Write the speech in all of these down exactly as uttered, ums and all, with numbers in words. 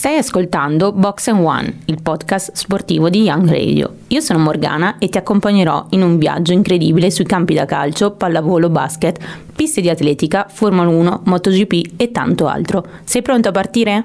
Stai ascoltando Box and One, il podcast sportivo di Young Radio. Io sono Morgana e ti accompagnerò in un viaggio incredibile sui campi da calcio, pallavolo, basket, piste di atletica, Formula uno, MotoGP e tanto altro. Sei pronto a partire?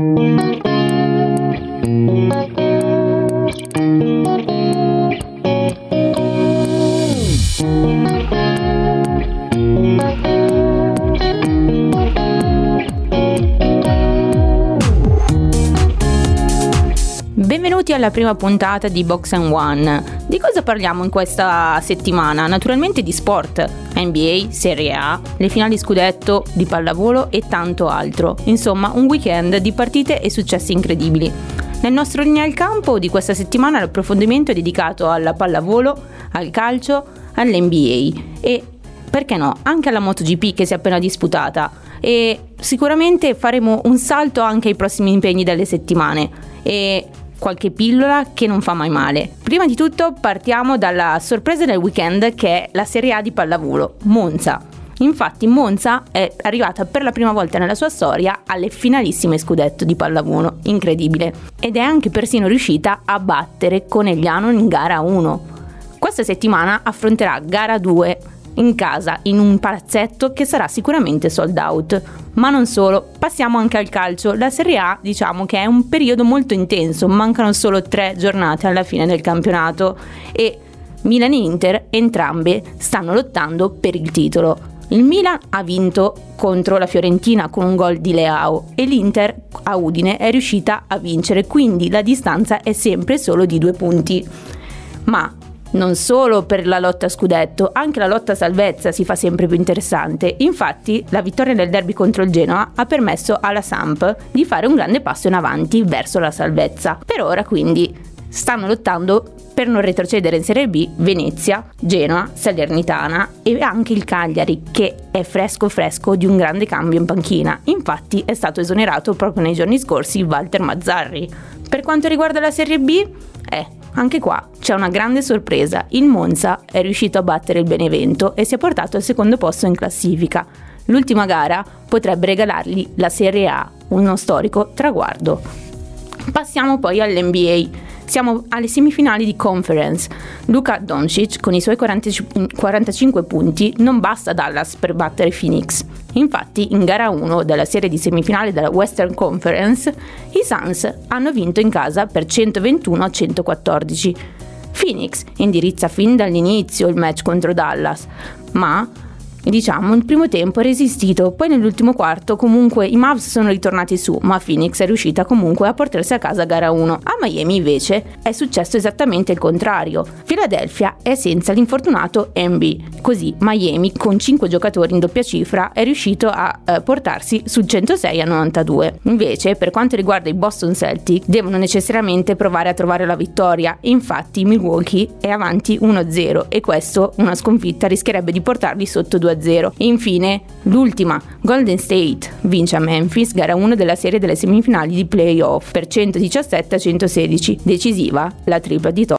Benvenuti alla prima puntata di Box and One. Di cosa parliamo in questa settimana? Naturalmente di sport, N B A, Serie A, le finali scudetto di pallavolo e tanto altro. Insomma, un weekend di partite e successi incredibili. Nel nostro linea al campo di questa settimana l'approfondimento è dedicato alla pallavolo, al calcio, all'N B A e, perché no, anche alla MotoGP che si è appena disputata. E sicuramente faremo un salto anche ai prossimi impegni delle settimane e qualche pillola che non fa mai male. Prima di tutto partiamo dalla sorpresa del weekend, che è la Serie A di pallavolo, Monza. Infatti Monza è arrivata per la prima volta nella sua storia alle finalissime scudetto di pallavolo, incredibile, ed è anche persino riuscita a battere Conegliano in gara uno. Questa settimana affronterà gara due in casa, in un palazzetto che sarà sicuramente sold out. Ma non solo, passiamo anche al calcio. La Serie A, diciamo che è un periodo molto intenso, mancano solo tre giornate alla fine del campionato e Milan e Inter entrambe stanno lottando per il titolo. Il Milan ha vinto contro la Fiorentina con un gol di Leao e l'Inter a Udine è riuscita a vincere, quindi la distanza è sempre solo di due punti. Ma non solo per la lotta a scudetto, anche la lotta a salvezza si fa sempre più interessante. Infatti la vittoria nel derby contro il Genoa ha permesso alla Samp di fare un grande passo in avanti verso la salvezza. Per ora quindi stanno lottando per non retrocedere in Serie B Venezia, Genoa, Salernitana e anche il Cagliari, che è fresco fresco di un grande cambio in panchina. Infatti è stato esonerato proprio nei giorni scorsi Walter Mazzarri. Per quanto riguarda la Serie B, eh anche qua c'è una grande sorpresa. Il Monza è riuscito a battere il Benevento e si è portato al secondo posto in classifica. L'ultima gara potrebbe regalargli la Serie A, uno storico traguardo. Passiamo poi all'N B A. Siamo alle semifinali di Conference. Luka Doncic con i suoi quarantacinque punti non basta a Dallas per battere Phoenix. Infatti in gara uno della serie di semifinali della Western Conference i Suns hanno vinto in casa per centoventuno a centoquattordici. Phoenix indirizza fin dall'inizio il match contro Dallas, ma diciamo il primo tempo ha resistito, poi nell'ultimo quarto comunque i Mavs sono ritornati su, ma Phoenix è riuscita comunque a portarsi a casa gara uno. A Miami invece è successo esattamente il contrario. Philadelphia è senza l'infortunato Embiid, così Miami con cinque giocatori in doppia cifra è riuscito a eh, portarsi sul centosei a novantadue. Invece per quanto riguarda i Boston Celtics devono necessariamente provare a trovare la vittoria, infatti Milwaukee è avanti uno a zero e questo, una sconfitta, rischierebbe di portarli sotto due a zero. E infine l'ultima, Golden State vince a Memphis gara uno della serie delle semifinali di playoff per centodiciassette a centosedici, decisiva la tripla di Toronto.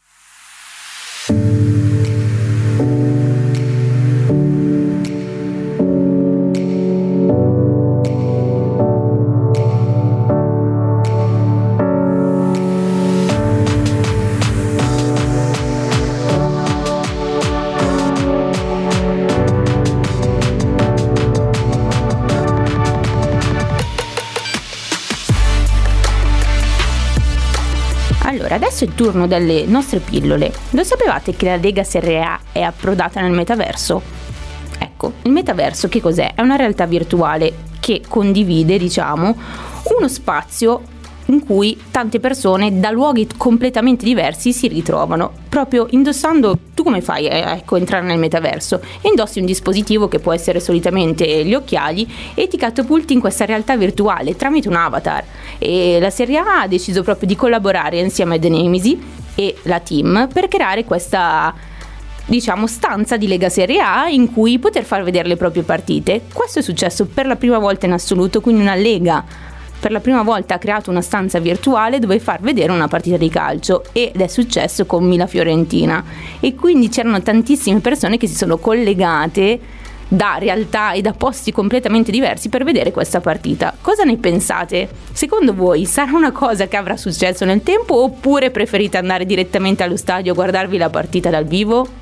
Allora, adesso è il turno delle nostre pillole. Lo sapevate che la Lega Serie A è approdata nel metaverso? Ecco, il metaverso che cos'è? È una realtà virtuale che condivide, diciamo, uno spazio in cui tante persone da luoghi completamente diversi si ritrovano. Proprio indossando, tu come fai a ecco, entrare nel metaverso? Indossi un dispositivo che può essere solitamente gli occhiali e ti catapulti in questa realtà virtuale tramite un avatar. E la Serie A ha deciso proprio di collaborare insieme a The Nemesi e la team per creare questa, diciamo, stanza di Lega Serie A in cui poter far vedere le proprie partite. Questo è successo per la prima volta in assoluto, quindi una Lega per la prima volta ha creato una stanza virtuale dove far vedere una partita di calcio ed è successo con Milan Fiorentina e quindi c'erano tantissime persone che si sono collegate da realtà e da posti completamente diversi per vedere questa partita. Cosa ne pensate? Secondo voi sarà una cosa che avrà successo nel tempo oppure preferite andare direttamente allo stadio a guardarvi la partita dal vivo?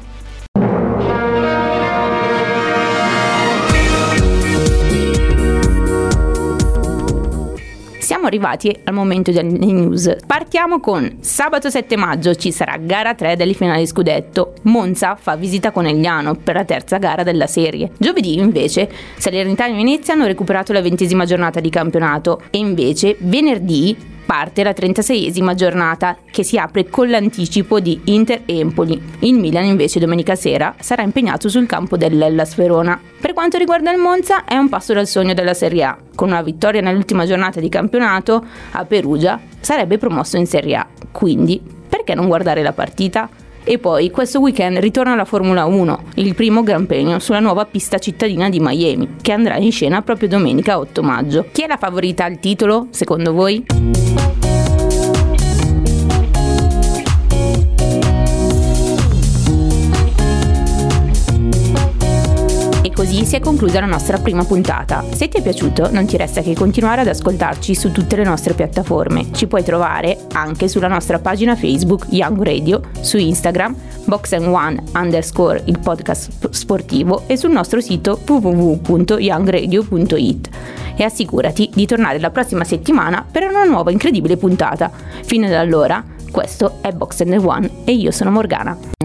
Siamo arrivati al momento delle news. Partiamo con sabato sette maggio, ci sarà gara tre delle finali scudetto. Monza fa visita Conegliano per la terza gara della serie. Giovedì invece Salernitana e Venezia hanno recuperato la ventesima giornata di campionato e invece venerdì parte la trentaseiesima giornata che si apre con l'anticipo di Inter-Empoli. Il Milan invece domenica sera sarà impegnato sul campo dell'Hellas Verona. Per quanto riguarda il Monza è un passo dal sogno della Serie A. Con una vittoria nell'ultima giornata di campionato a Perugia sarebbe promosso in Serie A. Quindi perché non guardare la partita? E poi questo weekend ritorna la Formula uno, il primo Gran Premio sulla nuova pista cittadina di Miami, che andrà in scena proprio domenica otto maggio. Chi è la favorita al titolo, secondo voi? Così si è conclusa la nostra prima puntata. Se ti è piaciuto, non ti resta che continuare ad ascoltarci su tutte le nostre piattaforme. Ci puoi trovare anche sulla nostra pagina Facebook Young Radio, su Instagram box and one underscore il podcast sportivo e sul nostro sito w w w punto young radio punto it. E assicurati di tornare la prossima settimana per una nuova incredibile puntata. Fino ad allora, questo è Box and One e io sono Morgana.